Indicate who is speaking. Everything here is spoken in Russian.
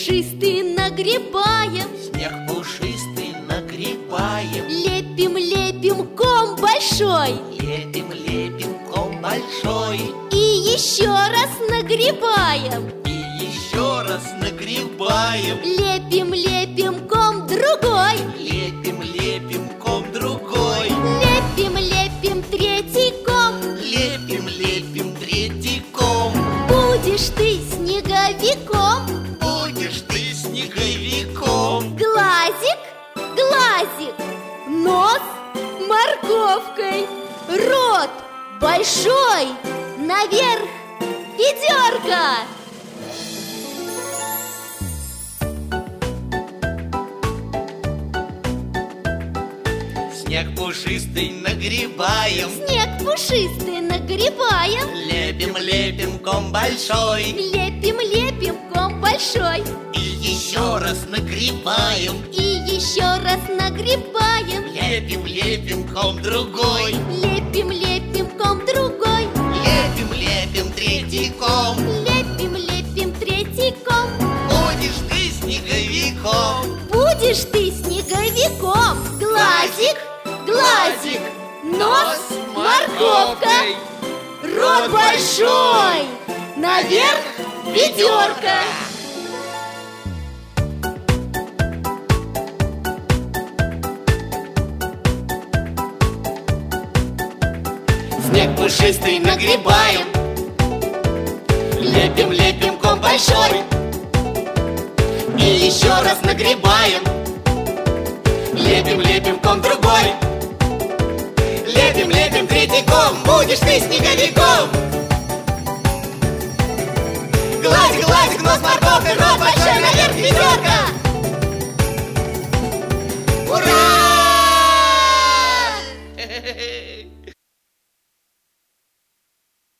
Speaker 1: пушистый нагребаем,
Speaker 2: снег пушистый нагребаем,
Speaker 1: лепим, лепим ком большой,
Speaker 2: лепим, лепим ком большой,
Speaker 1: и еще раз нагребаем,
Speaker 2: и еще раз нагребаем,
Speaker 1: лепим, лепим ком другой,
Speaker 2: лепим, лепим ком другой,
Speaker 1: лепим, лепим третий ком.
Speaker 2: лепим, лепим третий ком.
Speaker 1: Будешь ты снеговиком,
Speaker 2: Будешь ты снеговиком.
Speaker 1: глазик, глазик, нос морковкой, рот большой, наверх ведерко.
Speaker 2: Снег пушистый нагребаем,
Speaker 1: Снег пушистый нагребаем,
Speaker 2: лепим, лепим ком большой,
Speaker 1: лепим, лепим ком большой,
Speaker 2: и еще раз нагребаем,
Speaker 1: и еще раз нагребаем,
Speaker 2: лепим, лепим ком другой,
Speaker 1: лепим, лепим ком другой,
Speaker 2: лепим, лепим третий ком.
Speaker 1: лепим, лепим третий ком.
Speaker 2: Будешь ты снеговиком.
Speaker 1: Будешь ты снеговиком, глазик, глазик, нос морковка, рот большой, наверх ведерко.
Speaker 2: Снег пушистый нагребаем, лепим, лепим ком большой, и еще раз нагребаем, лепим, лепим ком другой, лепим, лепим третий ком. Будешь ты снеговиком.